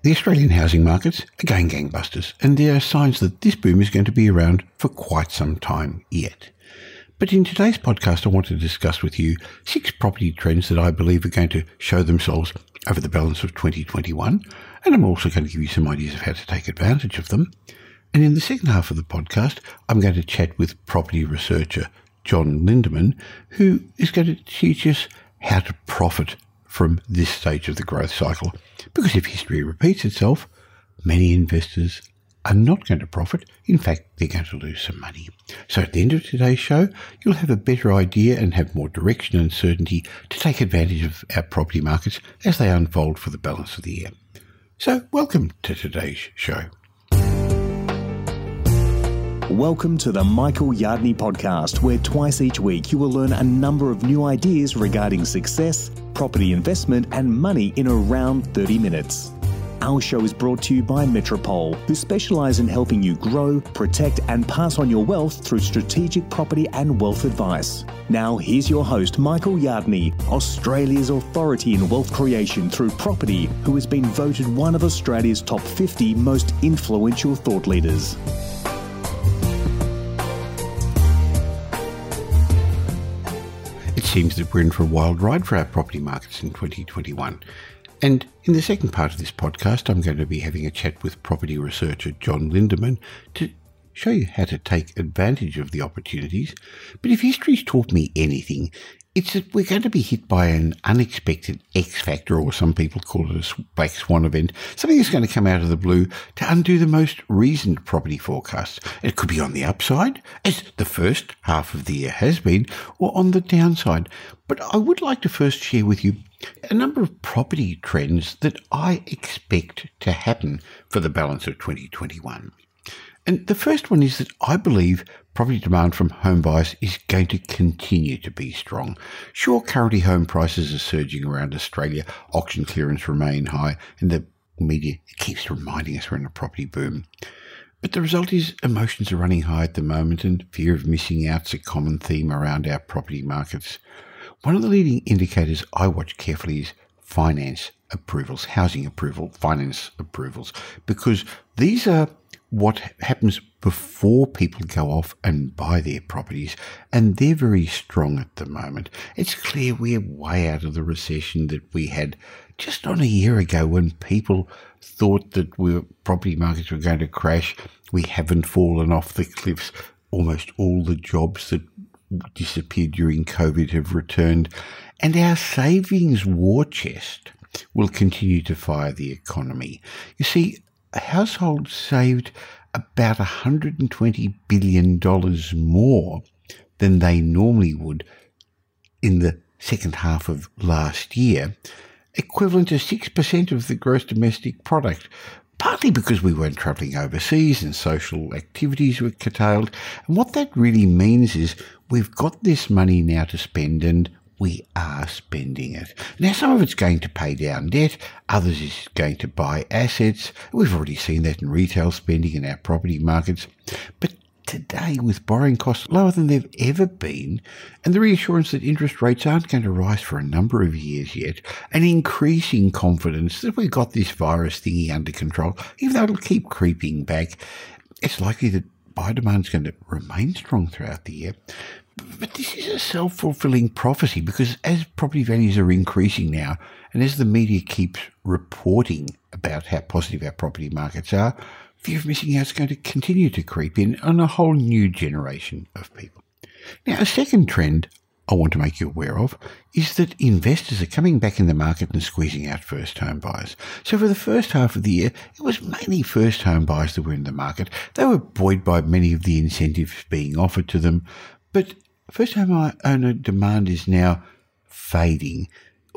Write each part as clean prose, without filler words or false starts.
The Australian housing markets are going gangbusters, and there are signs that this boom is going to be around for quite some time yet. But in today's podcast, I want to discuss with you 6 property trends that I believe are going to show themselves over the balance of 2021, and I'm also going to give you some ideas of how to take advantage of them. And in the second half of the podcast, I'm going to chat with property researcher John Lindeman, who is going to teach us how to profit from this stage of the growth cycle. Because if history repeats itself, many investors are not going to profit. In fact, they're going to lose some money. So at the end of today's show, you'll have a better idea and have more direction and certainty to take advantage of our property markets as they unfold for the balance of the year. So welcome to today's show. Welcome to the Michael Yardney podcast, where twice each week you will learn a number of new ideas regarding success, property investment and money in around 30 minutes. Our show is brought to you by Metropole, who specialise in helping you grow, protect and pass on your wealth through strategic property and wealth advice. Now here's your host, Michael Yardney, Australia's authority in wealth creation through property, who has been voted one of Australia's top 50 most influential thought leaders. It seems that we're in for a wild ride for our property markets in 2021. And in the second part of this podcast, I'm going to be having a chat with property researcher John Lindeman to show you how to take advantage of the opportunities. But if history's taught me anything, it's that we're going to be hit by an unexpected X factor, or some people call it a black swan event, something that's going to come out of the blue to undo the most reasoned property forecasts. It could be on the upside, as the first half of the year has been, or on the downside. But I would like to first share with you a number of property trends that I expect to happen for the balance of 2021. And the first one is that I believe property demand from home buyers is going to continue to be strong. Sure, currently home prices are surging around Australia, auction clearance remain high, and the media keeps reminding us we're in a property boom. But the result is emotions are running high at the moment, and fear of missing out's a common theme around our property markets. One of the leading indicators I watch carefully is finance approvals, housing approval, finance approvals, because these are what happens before people go off and buy their properties, and they're very strong at the moment. It's clear we're way out of the recession that we had just on a year ago when people thought that property markets were going to crash. We haven't fallen off the cliffs. Almost all the jobs that disappeared during COVID have returned, and our savings war chest will continue to fire the economy. You see, a household saved about $120 billion more than they normally would in the second half of last year, equivalent to 6% of the gross domestic product, partly because we weren't travelling overseas and social activities were curtailed. And what that really means is we've got this money now to spend, and we are spending it. Now, some of it's going to pay down debt, others is going to buy assets. We've already seen that in retail spending in our property markets. But today, with borrowing costs lower than they've ever been, and the reassurance that interest rates aren't going to rise for a number of years yet, and increasing confidence that we've got this virus thingy under control, even though it'll keep creeping back, it's likely that buyer demand is going to remain strong throughout the year. But this is a self-fulfilling prophecy, because as property values are increasing now, and as the media keeps reporting about how positive our property markets are, fear of missing out is going to continue to creep in on a whole new generation of people. Now, a second trend I want to make you aware of is that investors are coming back in the market and squeezing out first home buyers. So for the first half of the year, it was mainly first home buyers that were in the market. They were buoyed by many of the incentives being offered to them, but first home owner demand is now fading,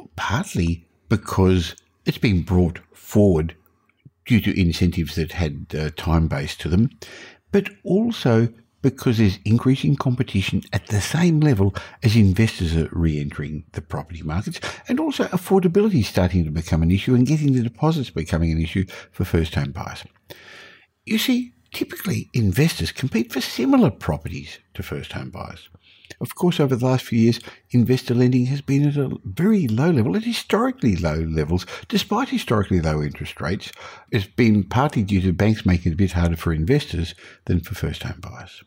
partly because it's been brought forward due to incentives that had time-based to them, but also because there's increasing competition at the same level as investors are re-entering the property markets, and also affordability starting to become an issue and getting the deposits becoming an issue for first-home buyers. You see, typically investors compete for similar properties to first home buyers. Of course, over the last few years, investor lending has been at a very low level, at historically low levels, despite historically low interest rates. It's been partly due to banks making it a bit harder for investors than for first home buyers.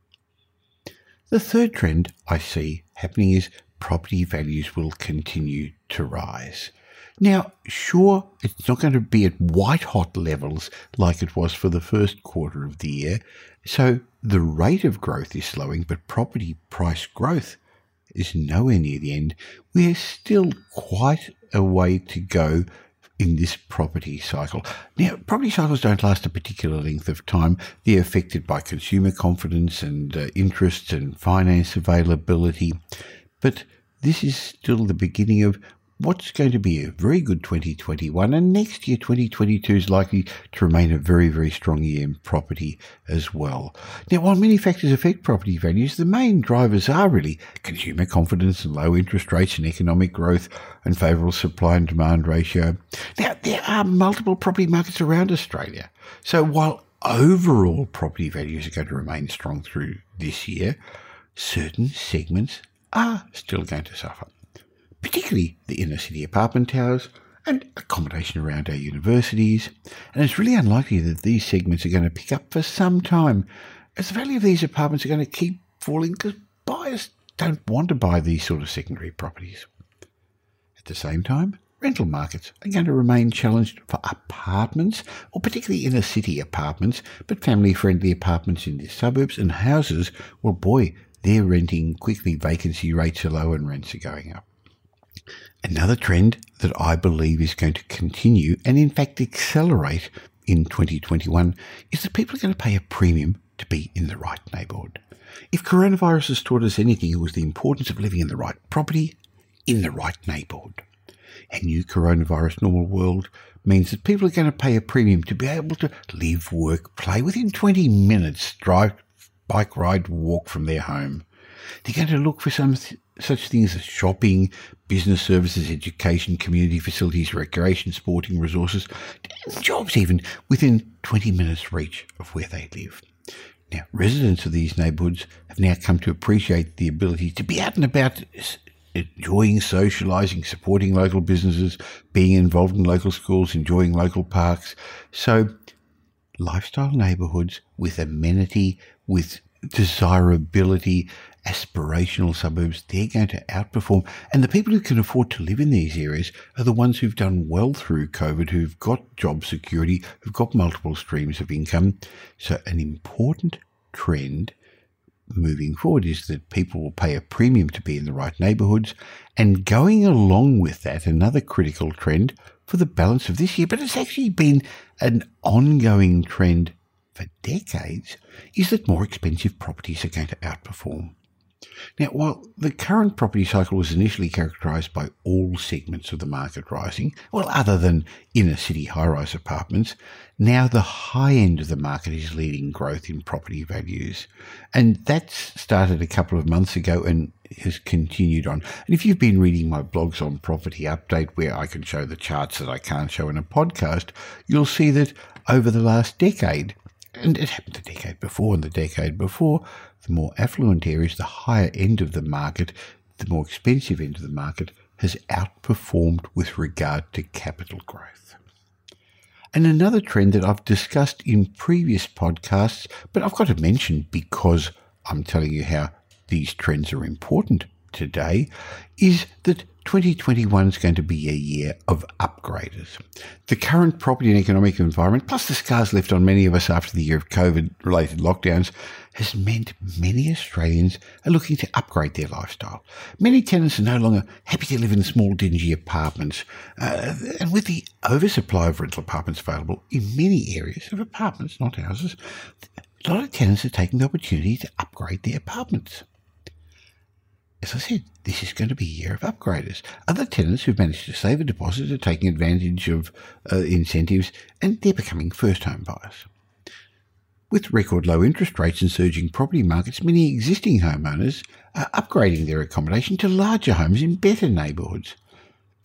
The third trend I see happening is property values will continue to rise. Now, sure, it's not going to be at white-hot levels like it was for the first quarter of the year, so the rate of growth is slowing, but property price growth is nowhere near the end. We're still quite a way to go in this property cycle. Now, property cycles don't last a particular length of time. They're affected by consumer confidence and interest and finance availability, but this is still the beginning of what's going to be a very good 2021, and next year, 2022, is likely to remain a very, very strong year in property as well. Now, while many factors affect property values, the main drivers are really consumer confidence and low interest rates and economic growth and favourable supply and demand ratio. Now, there are multiple property markets around Australia. So while overall property values are going to remain strong through this year, certain segments are still going to suffer, particularly the inner city apartment towers and accommodation around our universities. And it's really unlikely that these segments are going to pick up for some time, as the value of these apartments are going to keep falling because buyers don't want to buy these sort of secondary properties. At the same time, rental markets are going to remain challenged for apartments, or particularly inner city apartments, but family-friendly apartments in the suburbs and houses, well, boy, they're renting quickly. Vacancy rates are low and rents are going up. Another trend that I believe is going to continue and in fact accelerate in 2021 is that people are going to pay a premium to be in the right neighbourhood. If coronavirus has taught us anything, it was the importance of living in the right property, in the right neighbourhood. A new coronavirus normal world means that people are going to pay a premium to be able to live, work, play within 20 minutes, drive, bike ride, walk from their home. They're going to look for such things as shopping, business services, education, community facilities, recreation, sporting resources, jobs even, within 20 minutes reach of where they live. Now, residents of these neighbourhoods have now come to appreciate the ability to be out and about, enjoying socialising, supporting local businesses, being involved in local schools, enjoying local parks. So, lifestyle neighbourhoods with amenity, with desirability, aspirational suburbs, they're going to outperform. And the people who can afford to live in these areas are the ones who've done well through COVID, who've got job security, who've got multiple streams of income. So an important trend moving forward is that people will pay a premium to be in the right neighbourhoods. And going along with that, another critical trend for the balance of this year, but it's actually been an ongoing trend for decades, is that more expensive properties are going to outperform. Now, while the current property cycle was initially characterised by all segments of the market rising, well, other than inner city high-rise apartments, now the high end of the market is leading growth in property values. And that's started a couple of months ago and has continued on. And if you've been reading my blogs on Property Update, where I can show the charts that I can't show in a podcast, you'll see that over the last decade, and it happened the decade before and the decade before, the more affluent areas, the higher end of the market, the more expensive end of the market, has outperformed with regard to capital growth. And another trend that I've discussed in previous podcasts, but I've got to mention because I'm telling you how these trends are important today, is that 2021 is going to be a year of upgraders. The current property and economic environment, plus the scars left on many of us after the year of COVID-related lockdowns, has meant many Australians are looking to upgrade their lifestyle. Many tenants are no longer happy to live in small, dingy apartments. And with the oversupply of rental apartments available in many areas of apartments, not houses, a lot of tenants are taking the opportunity to upgrade their apartments. As I said, this is going to be a year of upgraders. Other tenants who've managed to save a deposit are taking advantage of incentives, and they're becoming first-home buyers. With record low interest rates and surging property markets, many existing homeowners are upgrading their accommodation to larger homes in better neighbourhoods.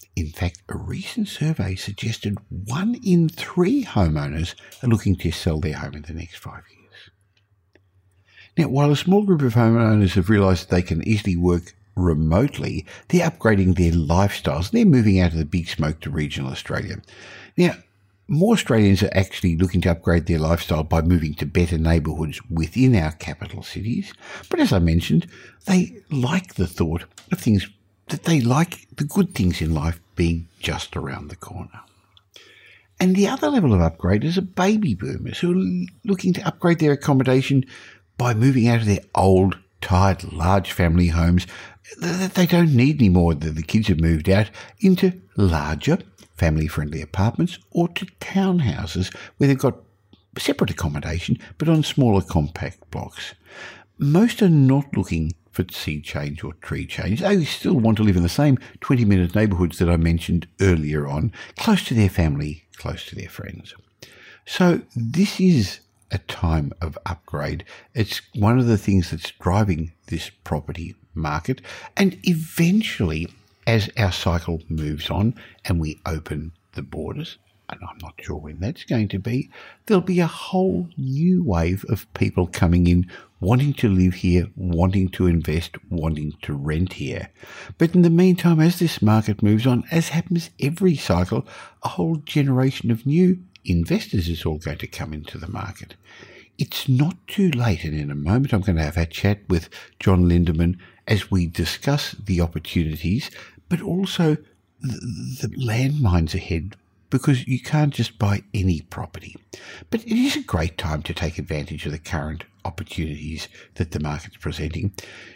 In fact, a recent survey suggested 1 in 3 homeowners are looking to sell their home in the next 5 years. Now, while a small group of homeowners have realised they can easily work remotely, they're upgrading their lifestyles. They're moving out of the big smoke to regional Australia. Now, more Australians are actually looking to upgrade their lifestyle by moving to better neighbourhoods within our capital cities. But as I mentioned, they like the thought of things that they like, the good things in life being just around the corner. And the other level of upgraders are baby boomers who are looking to upgrade their accommodation by moving out of their old, tired, large family homes that they don't need anymore, that the kids have moved out, into larger, family-friendly apartments or to townhouses where they've got separate accommodation but on smaller compact blocks. Most are not looking for sea change or tree change. They still want to live in the same 20-minute neighbourhoods that I mentioned earlier on, close to their family, close to their friends. So this is a time of upgrade. It's one of the things that's driving this property market, and eventually, as our cycle moves on and we open the borders, and I'm not sure when that's going to be, there'll be a whole new wave of people coming in, wanting to live here, wanting to invest, wanting to rent here. But in the meantime, as this market moves on, as happens every cycle, a whole generation of new investors is all going to come into the market. It's not too late, and in a moment I'm going to have a chat with John Lindeman as we discuss the opportunities, but also the landmines ahead, because you can't just buy any property. But it is a great time to take advantage of the current opportunities that the market's presenting.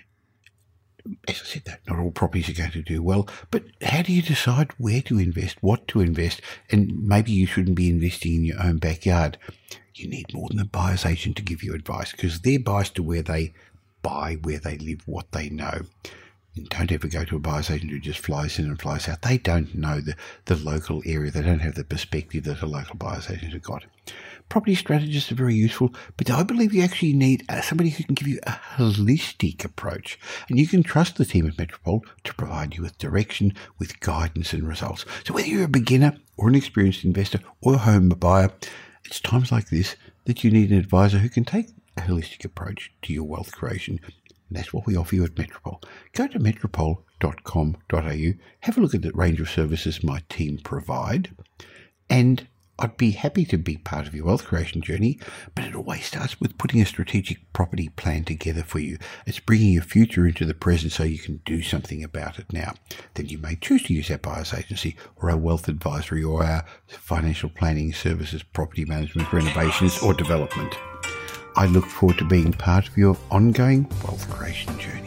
As I said, that not all properties are going to do well, but how do you decide where to invest, what to invest, and maybe you shouldn't be investing in your own backyard? You need more than a buyer's agent to give you advice, because they're biased to where they buy, where they live, what they know. And don't ever go to a buyer's agent who just flies in and flies out. They don't know the local area. They don't have the perspective that a local buyer's agent has got. Property strategists are very useful, but I believe you actually need somebody who can give you a holistic approach. And you can trust the team at Metropole to provide you with direction, with guidance and results. So whether you're a beginner or an experienced investor or a home buyer, it's times like this that you need an advisor who can take a holistic approach to your wealth creation. And that's what we offer you at Metropole. Go to metropole.com.au, have a look at the range of services my team provide, and I'd be happy to be part of your wealth creation journey, but it always starts with putting a strategic property plan together for you. It's bringing your future into the present so you can do something about it now. Then you may choose to use our buyer's agency or our wealth advisory or our financial planning services, property management, renovations or development. I look forward to being part of your ongoing wealth creation journey.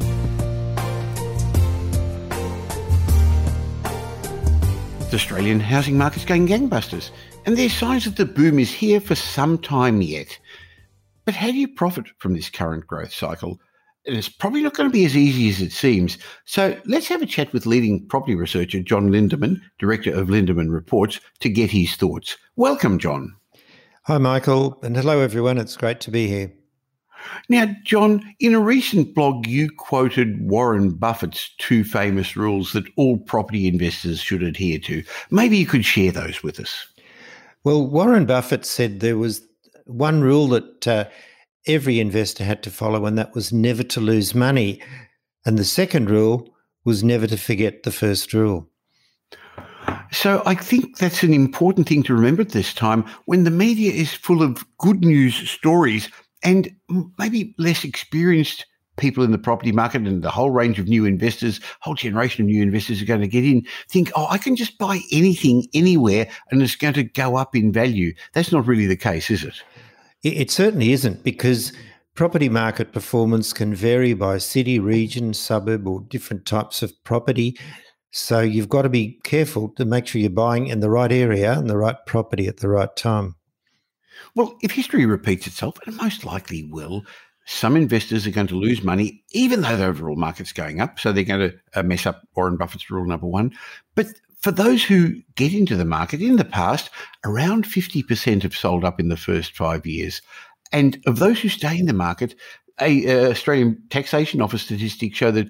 The Australian housing market's going gangbusters, and there's signs that the boom is here for some time yet. But how do you profit from this current growth cycle? And it's probably not going to be as easy as it seems. So let's have a chat with leading property researcher John Lindeman, Director of Lindeman Reports, to get his thoughts. Welcome, John. Hi, Michael, and hello, everyone. It's great to be here. Now, John, in a recent blog, you quoted Warren Buffett's 2 famous rules that all property investors should adhere to. Maybe you could share those with us. Well, Warren Buffett said there was one rule that every investor had to follow, and that was never to lose money. And the second rule was never to forget the first rule. So I think that's an important thing to remember at this time when the media is full of good news stories and maybe less experienced people in the property market and the whole range of new investors, whole generation of new investors are going to get in, think, I can just buy anything, anywhere, and it's going to go up in value. That's not really the case, is it? It certainly isn't, because property market performance can vary by city, region, suburb, or different types of property. So you've got to be careful to make sure you're buying in the right area and the right property at the right time. Well, if history repeats itself, and it most likely will, some investors are going to lose money, even though the overall market's going up. So they're going to mess up Warren Buffett's rule number 1. But for those who get into the market, in the past, around 50% have sold up in the first 5 years. And of those who stay in the market, Australian Taxation Office statistics show that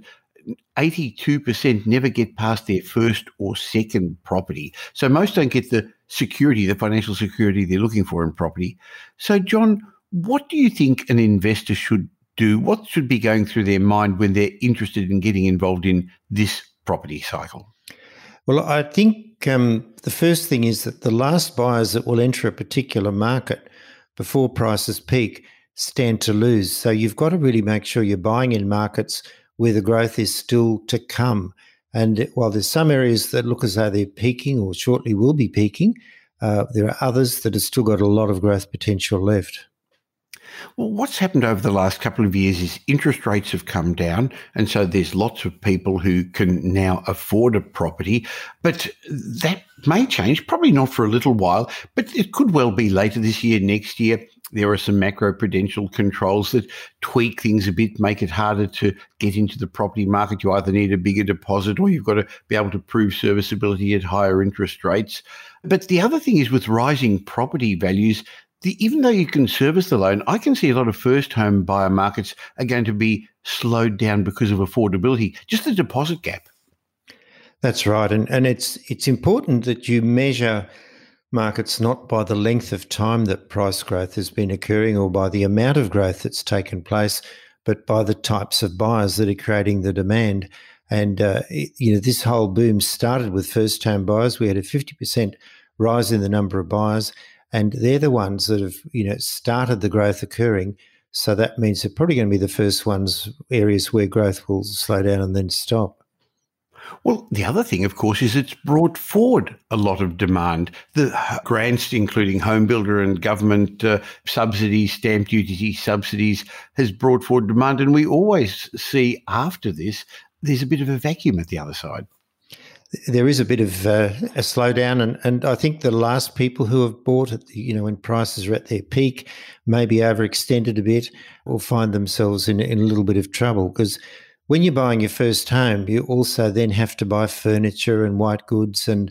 82% never get past their first or second property. So most don't get the security, the financial security they're looking for in property. So, John, what do you think an investor should do? What should be going through their mind when they're interested in getting involved in this property cycle? Well, I think the first thing is that the last buyers that will enter a particular market before prices peak stand to lose. So you've got to really make sure you're buying in markets where the growth is still to come. And while there's some areas that look as though they're peaking or shortly will be peaking, there are others that have still got a lot of growth potential left. Well, what's happened over the last couple of years is interest rates have come down, and so there's lots of people who can now afford a property. But that may change, probably not for a little while, but it could well be later this year, next year. There are some macro-prudential controls that tweak things a bit, make it harder to get into the property market. You either need a bigger deposit or you've got to be able to prove serviceability at higher interest rates. But the other thing is with rising property values, even though you can service the loan, I can see a lot of first home buyer markets are going to be slowed down because of affordability, just the deposit gap. That's right. And it's important that you measure markets not by the length of time that price growth has been occurring or by the amount of growth that's taken place, but by the types of buyers that are creating the demand. And, this whole boom started with first home buyers. We had a 50% rise in the number of buyers, and they're the ones that have, started the growth occurring. So that means they're probably going to be the first areas where growth will slow down and then stop. Well, the other thing, of course, is it's brought forward a lot of demand. The grants, including home builder and government subsidies, stamp duty subsidies, has brought forward demand. And we always see after this, there's a bit of a vacuum at the other side. There is a bit of a slowdown, and I think the last people who have bought it, when prices are at their peak, maybe overextended a bit, will find themselves in a little bit of trouble, because when you're buying your first home, you also then have to buy furniture and white goods and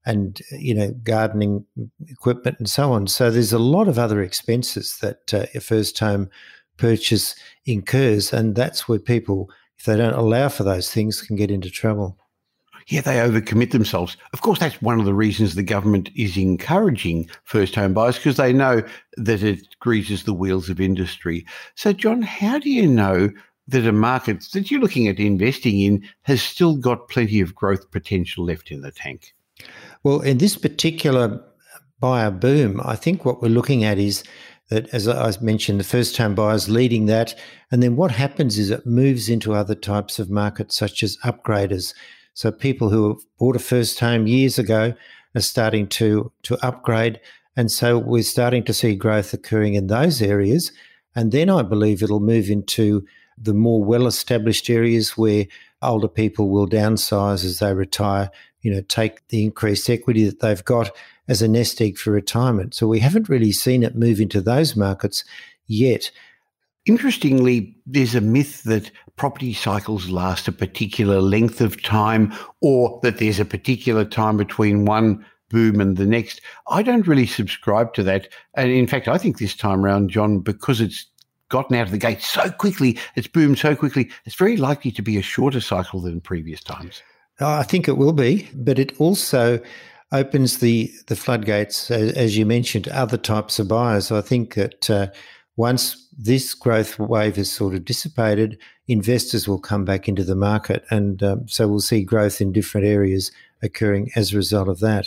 gardening equipment and so on. So there's a lot of other expenses that a first home purchase incurs, and that's where people, if they don't allow for those things, can get into trouble. Yeah, they overcommit themselves. Of course, that's one of the reasons the government is encouraging first home buyers, because they know that it greases the wheels of industry. So, John, how do you know that a market that you're looking at investing in has still got plenty of growth potential left in the tank? Well, in this particular buyer boom, I think what we're looking at is that, as I mentioned, the first home buyers leading that. And then what happens is it moves into other types of markets, such as upgraders. So people who have bought a first home years ago are starting to upgrade. And so we're starting to see growth occurring in those areas. And then I believe it'll move into the more well-established areas where older people will downsize as they retire, take the increased equity that they've got as a nest egg for retirement. So we haven't really seen it move into those markets yet. Interestingly, there's a myth that property cycles last a particular length of time, or that there's a particular time between one boom and the next. I don't really subscribe to that. And in fact, I think this time around, John, because it's gotten out of the gate so quickly, it's boomed so quickly, it's very likely to be a shorter cycle than previous times. I think it will be, but it also opens the floodgates, as you mentioned, to other types of buyers. I think that once this growth wave is sort of dissipated, investors will come back into the market, and so we'll see growth in different areas occurring as a result of that.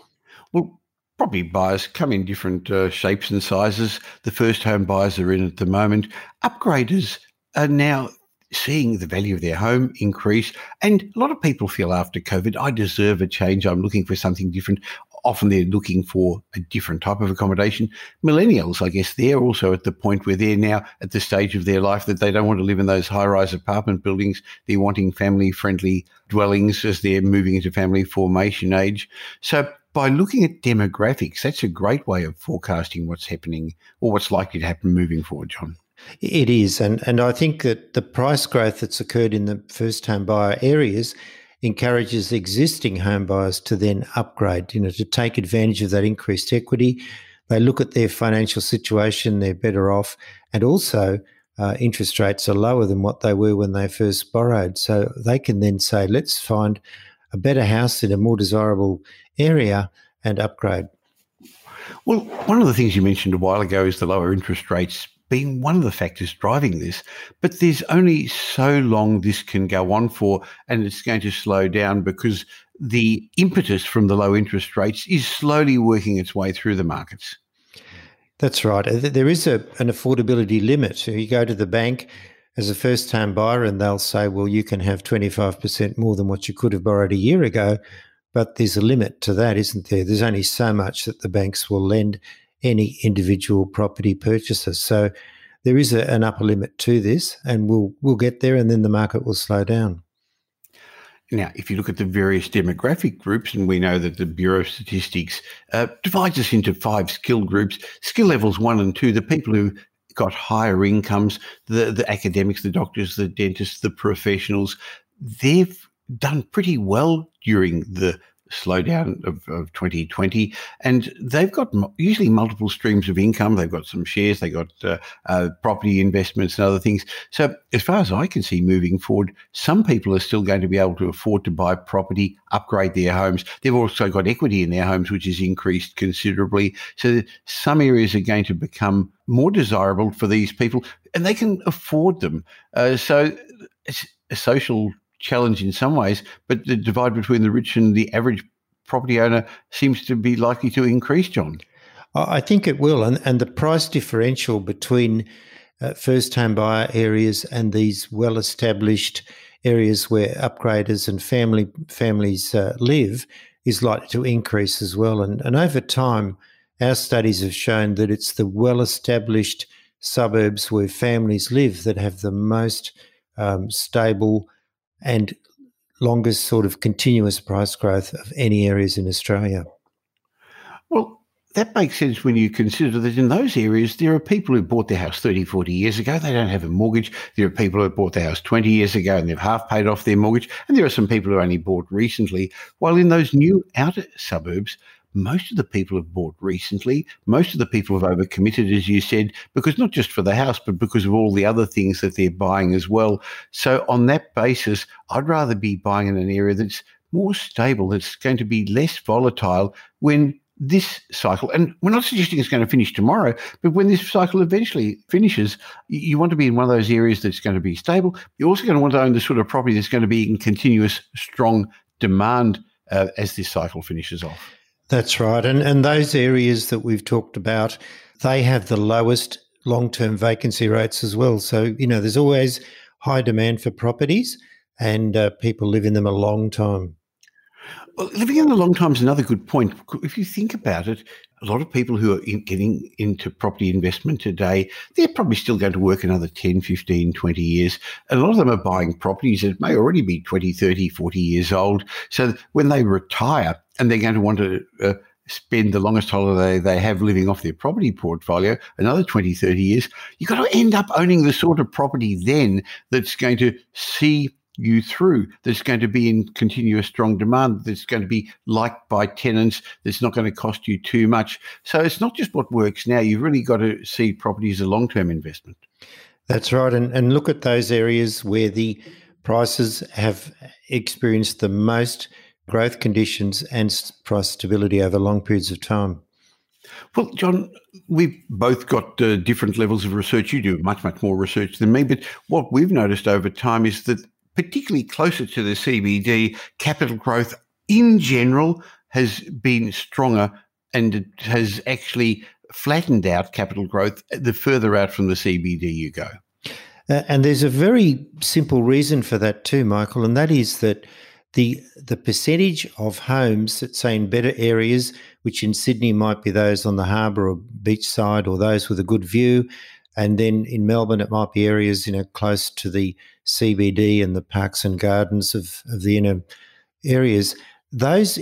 Well, property buyers come in different shapes and sizes. The first home buyers are in at the moment. Upgraders are now seeing the value of their home increase. And a lot of people feel after COVID, I deserve a change. I'm looking for something different. Often they're looking for a different type of accommodation. Millennials, I guess, they're also at the point where they're now at the stage of their life that they don't want to live in those high-rise apartment buildings. They're wanting family-friendly dwellings as they're moving into family formation age. So by looking at demographics, that's a great way of forecasting what's happening or what's likely to happen moving forward, John. It is. And I think that the price growth that's occurred in the first home buyer areas encourages existing home buyers to then upgrade, to take advantage of that increased equity. They look at their financial situation, they're better off. And also, interest rates are lower than what they were when they first borrowed. So they can then say, let's find a better house in a more desirable area and upgrade. Well, one of the things you mentioned a while ago is the lower interest rates being one of the factors driving this, but there's only so long this can go on for, and it's going to slow down because the impetus from the low interest rates is slowly working its way through the markets. That's right. There is an affordability limit. So you go to the bank as a first-time buyer and they'll say, well, you can have 25% more than what you could have borrowed a year ago, but there's a limit to that, isn't there? There's only so much that the banks will lend any individual property purchaser. So there is an upper limit to this, and we'll get there, and then the market will slow down. Now, if you look at the various demographic groups, and we know that the Bureau of Statistics divides us into 5 skill groups, skill levels 1 and 2, the people who got higher incomes, the academics, the doctors, the dentists, the professionals, they've done pretty well during the slowdown of 2020, and they've got usually multiple streams of income. They've got some shares, they've got property investments and other things. So as far as I can see moving forward, some people are still going to be able to afford to buy property, upgrade their homes. They've also got equity in their homes, which has increased considerably. So some areas are going to become more desirable for these people, and they can afford them. So it's a social challenge in some ways, but the divide between the rich and the average property owner seems to be likely to increase, John. I think it will, and the price differential between first-home buyer areas and these well-established areas where upgraders and families live is likely to increase as well. And over time, our studies have shown that it's the well-established suburbs where families live that have the most stable and longest sort of continuous price growth of any areas in Australia. Well, that makes sense when you consider that in those areas, there are people who bought their house 30, 40 years ago. They don't have a mortgage. There are people who bought their house 20 years ago and they've half paid off their mortgage. And there are some people who only bought recently. While in those new outer suburbs, most of the people have bought recently. Most of the people have overcommitted, as you said, because not just for the house, but because of all the other things that they're buying as well. So on that basis, I'd rather be buying in an area that's more stable, that's going to be less volatile when this cycle, and we're not suggesting it's going to finish tomorrow, but when this cycle eventually finishes, you want to be in one of those areas that's going to be stable. You're also going to want to own the sort of property that's going to be in continuous, strong demand as this cycle finishes off. That's right. And those areas that we've talked about, they have the lowest long-term vacancy rates as well. So, there's always high demand for properties and people live in them a long time. Well, living in a long time is another good point. If you think about it, a lot of people who are getting into property investment today, they're probably still going to work another 10, 15, 20 years. And a lot of them are buying properties that may already be 20, 30, 40 years old. So when they retire and they're going to want to spend the longest holiday they have living off their property portfolio, another 20, 30 years, you've got to end up owning the sort of property then that's going to see you through, that's going to be in continuous strong demand, that's going to be liked by tenants, that's not going to cost you too much. So it's not just what works now. You've really got to see property as a long-term investment. That's right. And look at those areas where the prices have experienced the most growth conditions and price stability over long periods of time. Well, John, we've both got different levels of research. You do much, much more research than me. But what we've noticed over time is that particularly closer to the CBD, capital growth in general has been stronger, and it has actually flattened out capital growth the further out from the CBD you go. And there's a very simple reason for that too, Michael, and that is that the percentage of homes that, say, in better areas, which in Sydney might be those on the harbour or beachside or those with a good view, and then in Melbourne it might be areas, close to the CBD and the parks and gardens of the inner areas. Those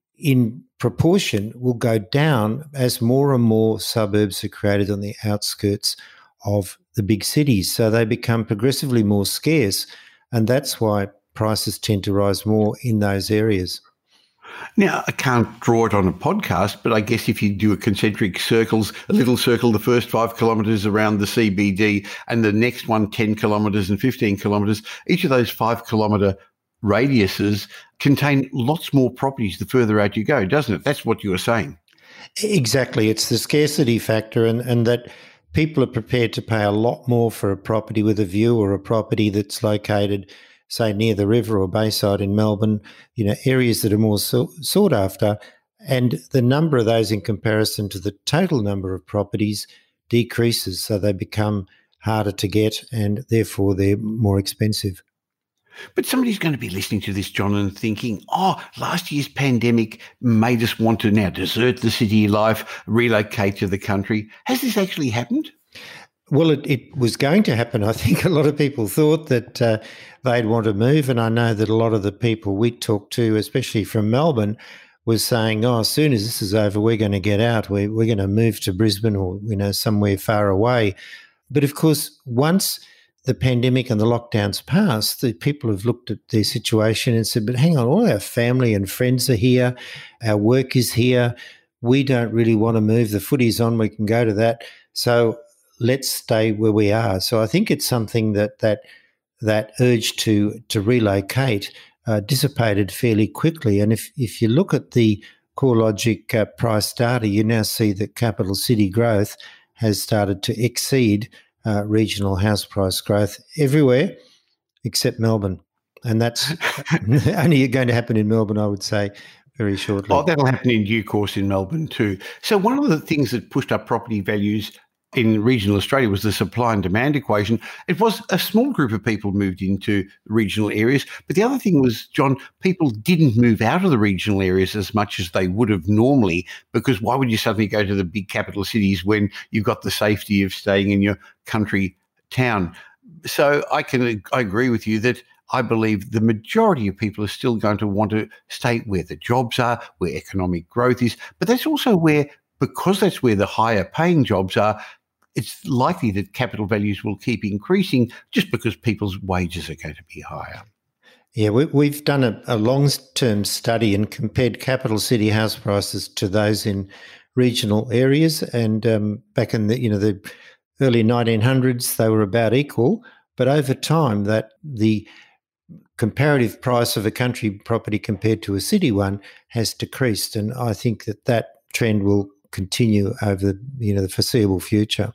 in proportion will go down as more and more suburbs are created on the outskirts of the big cities. So they become progressively more scarce, and that's why prices tend to rise more in those areas. Now, I can't draw it on a podcast, but I guess if you do a concentric circles, a little circle, the first 5 kilometres around the CBD and the next one 10 kilometres and 15 kilometres, each of those 5 kilometre radiuses contain lots more properties the further out you go, doesn't it? That's what you were saying. Exactly. It's the scarcity factor, and that people are prepared to pay a lot more for a property with a view, or a property that's located, say, near the river or Bayside in Melbourne, areas that are more sought after. And the number of those in comparison to the total number of properties decreases, so they become harder to get and therefore they're more expensive. But somebody's going to be listening to this, John, and thinking, last year's pandemic made us want to now desert the city life, relocate to the country. Has this actually happened? Well, it was going to happen. I think a lot of people thought that they'd want to move, and I know that a lot of the people we talked to, especially from Melbourne, was saying, as soon as this is over, we're going to get out. We're going to move to Brisbane or, somewhere far away. But of course, once the pandemic and the lockdowns passed, the people have looked at their situation and said, but hang on, all our family and friends are here, our work is here, we don't really want to move, the footy's on, we can go to that, so let's stay where we are. So I think it's something that urge to relocate dissipated fairly quickly. And if you look at the CoreLogic price data, you now see that capital city growth has started to exceed regional house price growth everywhere except Melbourne. And that's only going to happen in Melbourne, I would say, very shortly. That'll happen in due course in Melbourne too. So one of the things that pushed up property values in regional Australia was the supply and demand equation. It was a small group of people moved into regional areas. But the other thing was, John, people didn't move out of the regional areas as much as they would have normally, because why would you suddenly go to the big capital cities when you've got the safety of staying in your country town? So I agree with you that I believe the majority of people are still going to want to stay where the jobs are, where economic growth is. But that's also because that's where the higher paying jobs are, it's likely that capital values will keep increasing just because people's wages are going to be higher. Yeah, we've done a long-term study and compared capital city house prices to those in regional areas. And back in the early 1900s, they were about equal. But over time, that the comparative price of a country property compared to a city one has decreased. And I think that trend will continue over the foreseeable future.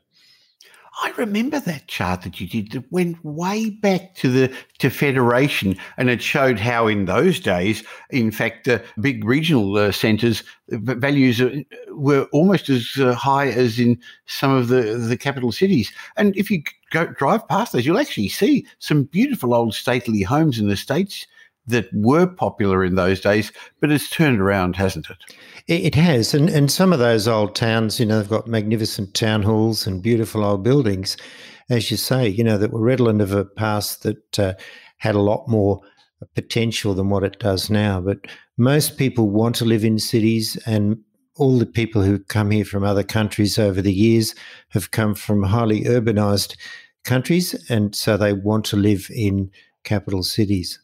I remember that chart that you did that went way back to Federation, and it showed how in those days, in fact, big regional centres, values were almost as high as in some of the capital cities. And if you drive past those, you'll actually see some beautiful old stately homes in the States that were popular in those days, but it's turned around, hasn't it? It has, and some of those old towns, they've got magnificent town halls and beautiful old buildings, as you say, that were redolent of a past that had a lot more potential than what it does now. But most people want to live in cities, and all the people who come here from other countries over the years have come from highly urbanised countries, and so they want to live in capital cities.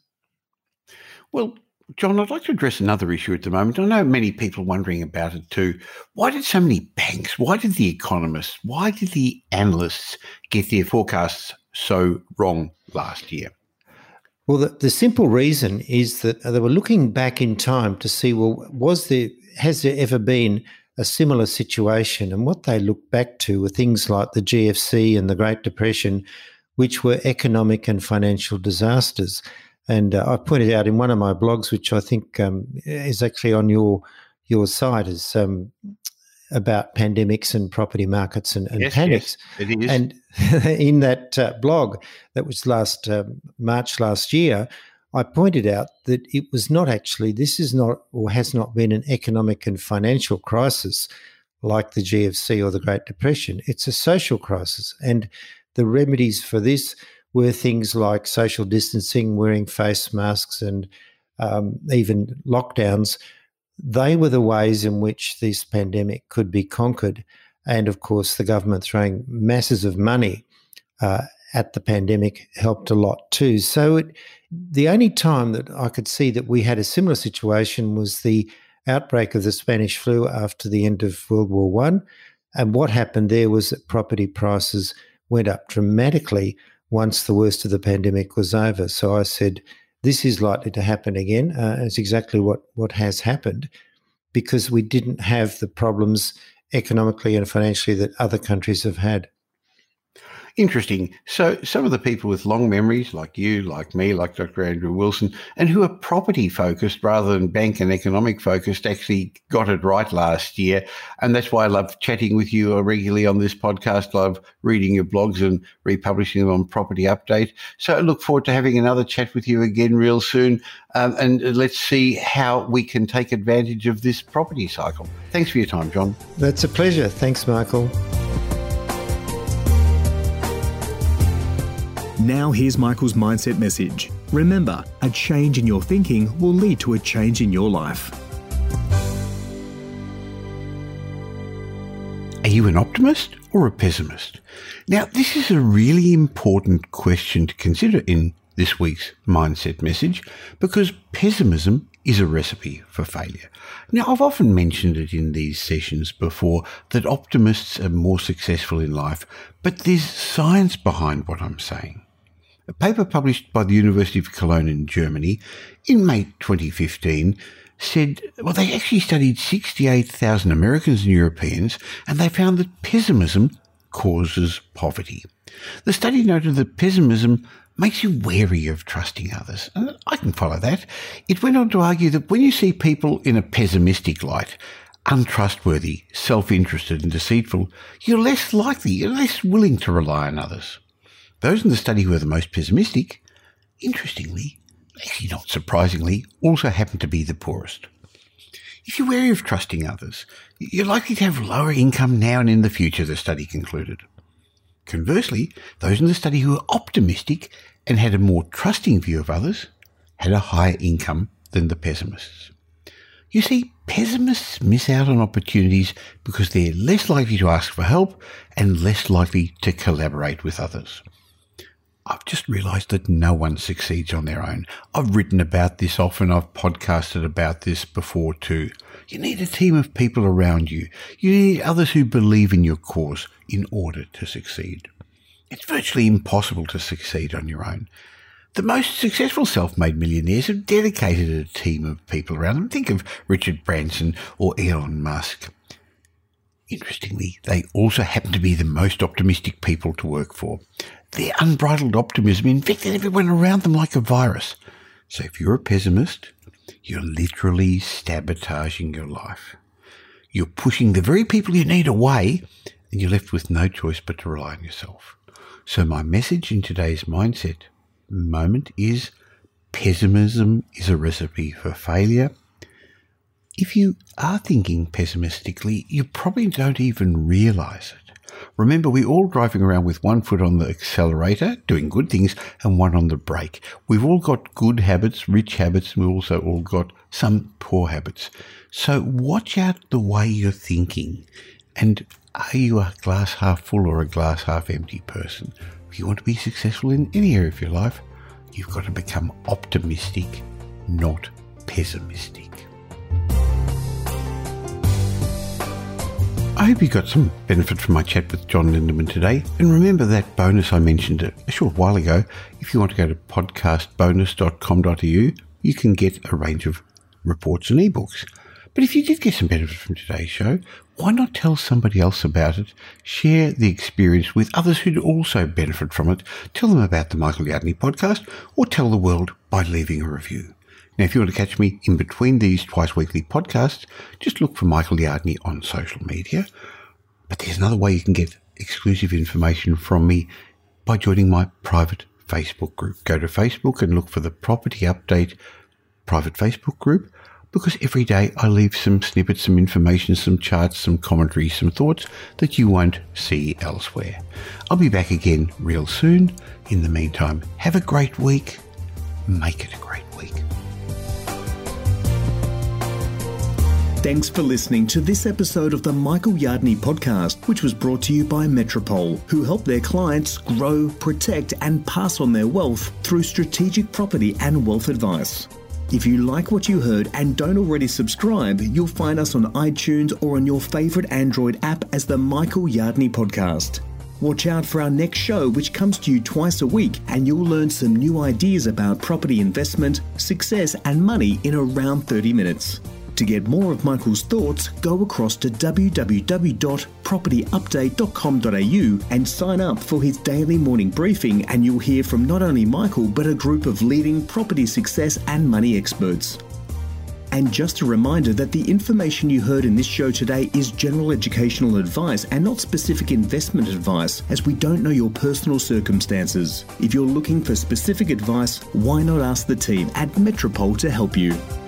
Well, John, I'd like to address another issue at the moment. I know many people wondering about it too. Why did so many banks, why did the economists, why did the analysts get their forecasts so wrong last year? Well, the simple reason is that they were looking back in time to see, has there ever been a similar situation? And what they looked back to were things like the GFC and the Great Depression, which were economic and financial disasters. And I pointed out in one of my blogs, which I think is actually on your site, is about pandemics and property markets and panics. Yes, it is. And in that blog, that was March last year, I pointed out that it was not actually, this is not or has not been an economic and financial crisis like the GFC or the Great Depression. It's a social crisis. And the remedies for this were things like social distancing, wearing face masks, and even lockdowns. They were the ways in which this pandemic could be conquered. And, of course, the government throwing masses of money at the pandemic helped a lot too. So the only time that I could see that we had a similar situation was the outbreak of the Spanish flu after the end of World War I. And what happened there was that property prices went up dramatically once the worst of the pandemic was over. So I said, this is likely to happen again. It's exactly what has happened, because we didn't have the problems economically and financially that other countries have had. Interesting. So some of the people with long memories, like you, like me, like Dr. Andrew Wilson, and who are property focused rather than bank and economic focused, actually got it right last year. And that's why I love chatting with you regularly on this podcast. I love reading your blogs and republishing them on Property Update. So I look forward to having another chat with you again real soon. And let's see how we can take advantage of this property cycle. Thanks for your time, John. That's a pleasure. Thanks, Michael. Now here's Michael's mindset message. Remember, a change in your thinking will lead to a change in your life. Are you an optimist or a pessimist? Now, this is a really important question to consider in this week's mindset message, because pessimism is a recipe for failure. Now, I've often mentioned it in these sessions before that optimists are more successful in life, but there's science behind what I'm saying. A paper published by the University of Cologne in Germany in May 2015 said, well, they actually studied 68,000 Americans and Europeans, and they found that pessimism causes poverty. The study noted that pessimism makes you wary of trusting others. And I can follow that. It went on to argue that when you see people in a pessimistic light, untrustworthy, self-interested and deceitful, you're less willing to rely on others. Those in the study who are the most pessimistic, interestingly, actually not surprisingly, also happen to be the poorest. If you're wary of trusting others, you're likely to have lower income now and in the future, the study concluded. Conversely, those in the study who are optimistic and had a more trusting view of others had a higher income than the pessimists. You see, pessimists miss out on opportunities because they're less likely to ask for help and less likely to collaborate with others. I've just realised that no one succeeds on their own. I've written about this often. I've podcasted about this before too. You need a team of people around you. You need others who believe in your cause in order to succeed. It's virtually impossible to succeed on your own. The most successful self-made millionaires have dedicated a team of people around them. Think of Richard Branson or Elon Musk. Interestingly, they also happen to be the most optimistic people to work for. Their unbridled optimism infected everyone around them like a virus. So if you're a pessimist, you're literally sabotaging your life. You're pushing the very people you need away, and you're left with no choice but to rely on yourself. So my message in today's mindset moment is pessimism is a recipe for failure. If you are thinking pessimistically, you probably don't even realize it. Remember, we're all driving around with one foot on the accelerator, doing good things, and one on the brake. We've all got good habits, rich habits, and we've also all got some poor habits. So watch out the way you're thinking. And are you a glass half full or a glass half empty person? If you want to be successful in any area of your life, you've got to become optimistic, not pessimistic. I hope you got some benefit from my chat with John Lindeman today. And remember that bonus I mentioned a short while ago. If you want to go to podcastbonus.com.au, you can get a range of reports and ebooks. But if you did get some benefit from today's show, why not tell somebody else about it? Share the experience with others who'd also benefit from it. Tell them about the Michael Yardney podcast, or tell the world by leaving a review. Now, if you want to catch me in between these twice-weekly podcasts, just look for Michael Yardney on social media. But there's another way you can get exclusive information from me by joining my private Facebook group. Go to Facebook and look for the Property Update private Facebook group, because every day I leave some snippets, some information, some charts, some commentary, some thoughts that you won't see elsewhere. I'll be back again real soon. In the meantime, have a great week. Make it a great week. Thanks for listening to this episode of the Michael Yardney Podcast, which was brought to you by Metropole, who help their clients grow, protect, and pass on their wealth through strategic property and wealth advice. If you like what you heard and don't already subscribe, you'll find us on iTunes or on your favourite Android app as the Michael Yardney Podcast. Watch out for our next show, which comes to you twice a week, and you'll learn some new ideas about property investment, success, and money in around 30 minutes. To get more of Michael's thoughts, go across to www.propertyupdate.com.au and sign up for his daily morning briefing, and you'll hear from not only Michael, but a group of leading property success and money experts. And just a reminder that the information you heard in this show today is general educational advice and not specific investment advice, as we don't know your personal circumstances. If you're looking for specific advice, why not ask the team at Metropole to help you?